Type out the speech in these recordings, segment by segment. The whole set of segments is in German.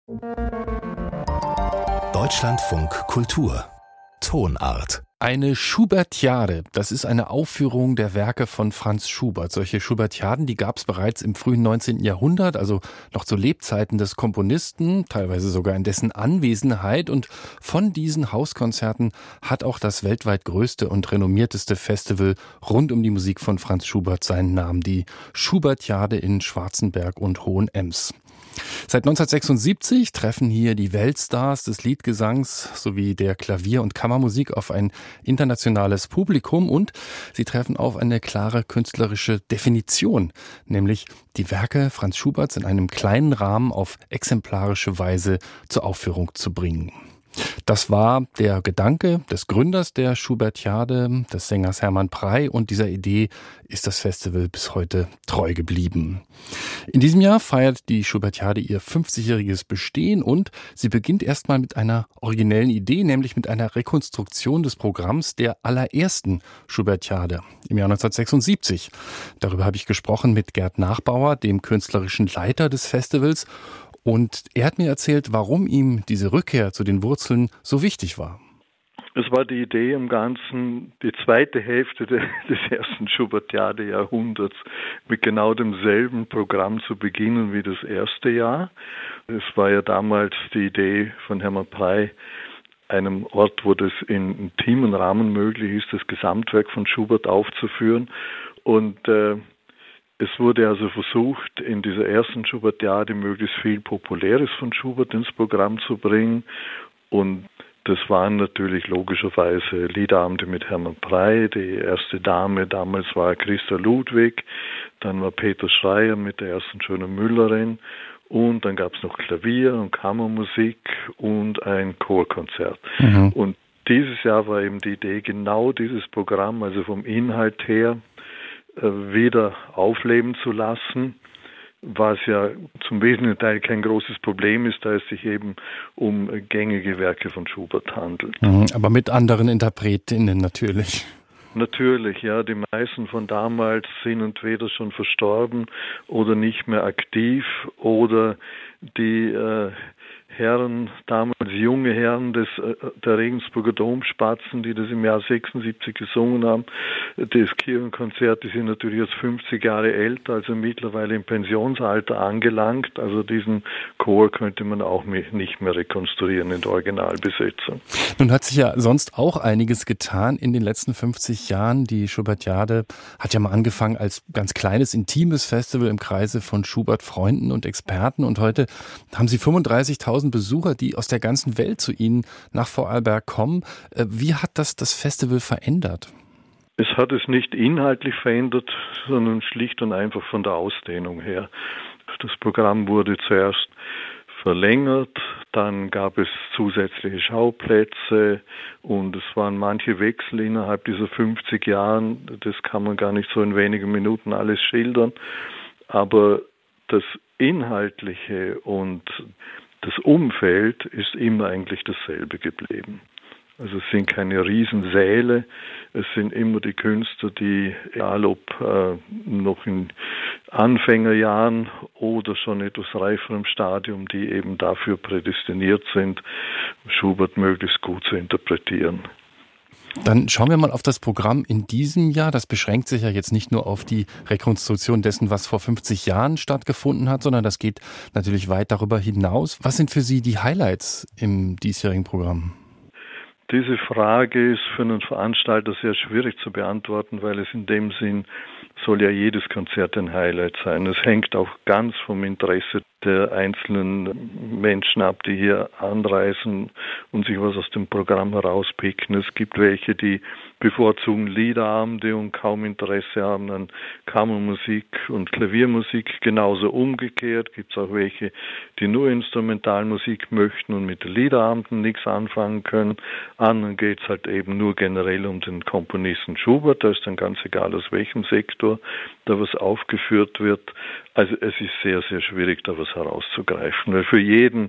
Deutschlandfunk Kultur Tonart. Eine Schubertiade, das ist eine Aufführung der Werke von Franz Schubert. Solche Schubertiaden, die gab es bereits im frühen 19. Jahrhundert, also noch zu Lebzeiten des Komponisten, teilweise sogar in dessen Anwesenheit. Und von diesen Hauskonzerten hat auch das weltweit größte und renommierteste Festival rund um die Musik von Franz Schubert seinen Namen, die Schubertiade in Schwarzenberg und Hohenems. Seit 1976 treffen hier die Weltstars des Liedgesangs sowie der Klavier- und Kammermusik auf ein internationales Publikum und sie treffen auf eine klare künstlerische Definition, nämlich die Werke Franz Schuberts in einem kleinen Rahmen auf exemplarische Weise zur Aufführung zu bringen. Das war der Gedanke des Gründers der Schubertiade, des Sängers Hermann Prey, und dieser Idee ist das Festival bis heute treu geblieben. In diesem Jahr feiert die Schubertiade ihr 50-jähriges Bestehen und sie beginnt erstmal mit einer originellen Idee, nämlich mit einer Rekonstruktion des Programms der allerersten Schubertiade im Jahr 1976. Darüber habe ich gesprochen mit Gerd Nachbauer, dem künstlerischen Leiter des Festivals. Und er hat mir erzählt, warum ihm diese Rückkehr zu den Wurzeln so wichtig war. Es war die Idee im Ganzen, die zweite Hälfte des ersten Schubertiade-Jahrhunderts mit genau demselben Programm zu beginnen wie das erste Jahr. Es war ja damals die Idee von Hermann Prey, einem Ort, wo das in intimen Rahmen möglich ist, das Gesamtwerk von Schubert aufzuführen. Und es wurde also versucht, in dieser ersten Schubertiade möglichst viel Populäres von Schubert ins Programm zu bringen. Und das waren natürlich logischerweise Liederabende mit Hermann Prey. Die erste Dame damals war Christa Ludwig. Dann war Peter Schreier mit der ersten Schönen Müllerin. Und dann gab es noch Klavier- und Kammermusik und ein Chorkonzert. Und dieses Jahr war eben die Idee, genau dieses Programm, also vom Inhalt her, wieder aufleben zu lassen, was ja zum wesentlichen Teil kein großes Problem ist, da es sich eben um gängige Werke von Schubert handelt. Aber mit anderen Interpretinnen natürlich. Natürlich, ja. Die meisten von damals sind entweder schon verstorben oder nicht mehr aktiv oder die Herren, damals junge Herren der Regensburger Domspatzen, die das im Jahr 76 gesungen haben, das Kirchenkonzert, die sind natürlich jetzt 50 Jahre älter, also mittlerweile im Pensionsalter angelangt. Also diesen Chor könnte man auch nicht mehr rekonstruieren in der Originalbesetzung. Nun hat sich ja sonst auch einiges getan in den letzten 50 Jahren. Die Schubertiade hat ja mal angefangen als ganz kleines, intimes Festival im Kreise von Schubert-Freunden und Experten. Und heute haben sie 35.000 Besucher, die aus der ganzen Welt zu Ihnen nach Vorarlberg kommen. Wie hat das Festival verändert? Es hat es nicht inhaltlich verändert, sondern schlicht und einfach von der Ausdehnung her. Das Programm wurde zuerst verlängert, dann gab es zusätzliche Schauplätze und es waren manche Wechsel innerhalb dieser 50 Jahren. Das kann man gar nicht so in wenigen Minuten alles schildern. Aber das Inhaltliche und das Umfeld ist immer eigentlich dasselbe geblieben. Also es sind keine Riesensäle, es sind immer die Künstler, die, egal ob noch in Anfängerjahren oder schon etwas reiferem Stadium, die eben dafür prädestiniert sind, Schubert möglichst gut zu interpretieren. Dann schauen wir mal auf das Programm in diesem Jahr. Das beschränkt sich ja jetzt nicht nur auf die Rekonstruktion dessen, was vor 50 Jahren stattgefunden hat, sondern das geht natürlich weit darüber hinaus. Was sind für Sie die Highlights im diesjährigen Programm? Diese Frage ist für einen Veranstalter sehr schwierig zu beantworten, weil es in dem Sinn soll ja jedes Konzert ein Highlight sein. Es hängt auch ganz vom Interesse der einzelnen Menschen ab, die hier anreisen und sich was aus dem Programm herauspicken. Es gibt welche, die bevorzugen Liederabende und kaum Interesse haben an Kammermusik und Klaviermusik. Genauso umgekehrt gibt es auch welche, die nur Instrumentalmusik möchten und mit den Liederabenden nichts anfangen können. Anderen geht es halt eben nur generell um den Komponisten Schubert. Da ist dann ganz egal, aus welchem Sektor da was aufgeführt wird. Also es ist sehr, sehr schwierig, da was herauszugreifen, weil für jeden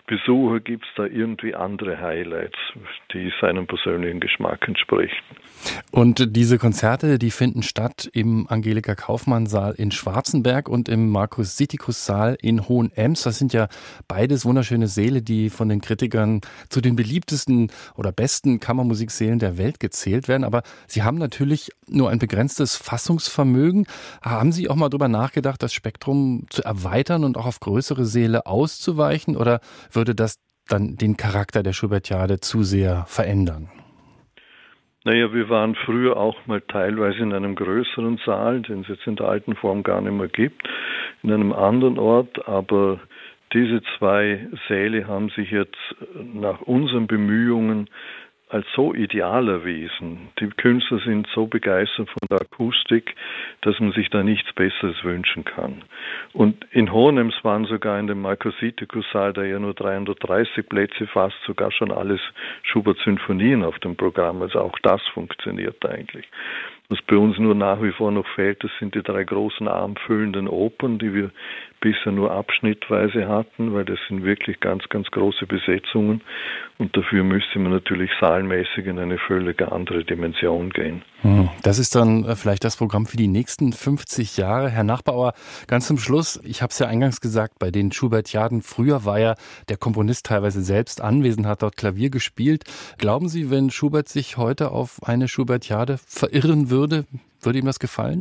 Besucher gibt es da irgendwie andere Highlights, die seinem persönlichen Geschmack entsprechen. Und diese Konzerte, die finden statt im Angelika-Kauffmann-Saal in Schwarzenberg und im Markus-Sittikus-Saal in Hohenems. Das sind ja beides wunderschöne Säle, die von den Kritikern zu den beliebtesten oder besten Kammermusiksälen der Welt gezählt werden. Aber sie haben natürlich nur ein begrenztes Fassungsvermögen. Haben Sie auch mal darüber nachgedacht, das Spektrum zu erweitern und auch auf größere Säle auszuweichen? Oder würde das dann den Charakter der Schubertiade zu sehr verändern? Naja, wir waren früher auch mal teilweise in einem größeren Saal, den es jetzt in der alten Form gar nicht mehr gibt, in einem anderen Ort, aber diese zwei Säle haben sich jetzt nach unseren Bemühungen als so ideal erwiesen. Die Künstler sind so begeistert von der Akustik, dass man sich da nichts Besseres wünschen kann. Und in Hohenems waren sogar in dem Markus-Sittikus-Saal, der ja nur 330 Plätze fasst, sogar schon alles Schubert-Sinfonien auf dem Programm. Also auch das funktioniert eigentlich. Was bei uns nur nach wie vor noch fehlt, das sind die 3 großen abendfüllenden Opern, die wir bisher nur abschnittweise hatten, weil das sind wirklich ganz, ganz große Besetzungen und dafür müsste man natürlich zahlenmäßig in eine völlig andere Dimension gehen. Das ist dann vielleicht das Programm für die nächsten 50 Jahre. Herr Nachbauer, ganz zum Schluss, ich habe es ja eingangs gesagt, bei den Schubertiaden, früher war ja der Komponist teilweise selbst anwesend, hat dort Klavier gespielt. Glauben Sie, wenn Schubert sich heute auf eine Schubertiade verirren würde ihm das gefallen?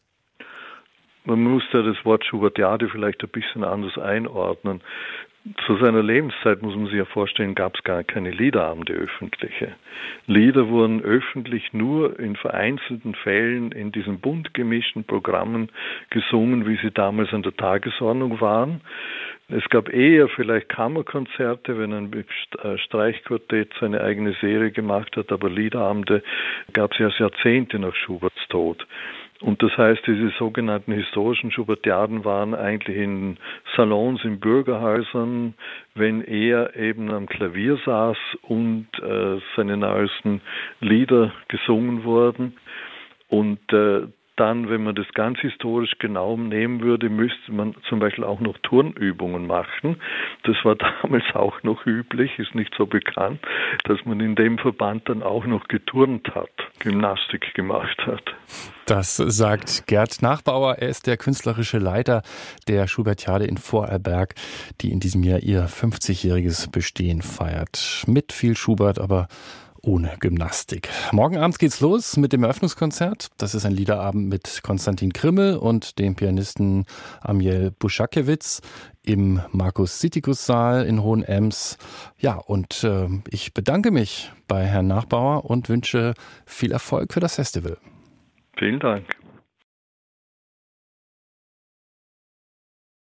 Man muss ja das Wort Schubertiade vielleicht ein bisschen anders einordnen. Zu seiner Lebenszeit, muss man sich ja vorstellen, gab es gar keine Liederabende öffentliche. Lieder wurden öffentlich nur in vereinzelten Fällen in diesen bunt gemischten Programmen gesungen, wie sie damals an der Tagesordnung waren. Es gab eher vielleicht Kammerkonzerte, wenn ein Streichquartett seine eigene Serie gemacht hat, aber Liederabende gab es erst Jahrzehnte nach Schuberts Tod. Und das heißt, diese sogenannten historischen Schubertiaden waren eigentlich in Salons, in Bürgerhäusern, wenn er eben am Klavier saß und seine neuesten Lieder gesungen wurden. Und dann, wenn man das ganz historisch genau nehmen würde, müsste man zum Beispiel auch noch Turnübungen machen. Das war damals auch noch üblich, ist nicht so bekannt, dass man in dem Verband dann auch noch geturnt hat, Gymnastik gemacht hat. Das sagt Gerd Nachbauer. Er ist der künstlerische Leiter der Schubertiade in Vorarlberg, die in diesem Jahr ihr 50-jähriges Bestehen feiert. Mit viel Schubert, aber ohne Gymnastik. Morgen Abend geht's los mit dem Eröffnungskonzert. Das ist ein Liederabend mit Konstantin Krimmel und dem Pianisten Amiel Buschakiewicz im Markus-Sittikus-Saal in Hohenems. Ja, und ich bedanke mich bei Herrn Nachbauer und wünsche viel Erfolg für das Festival. Vielen Dank.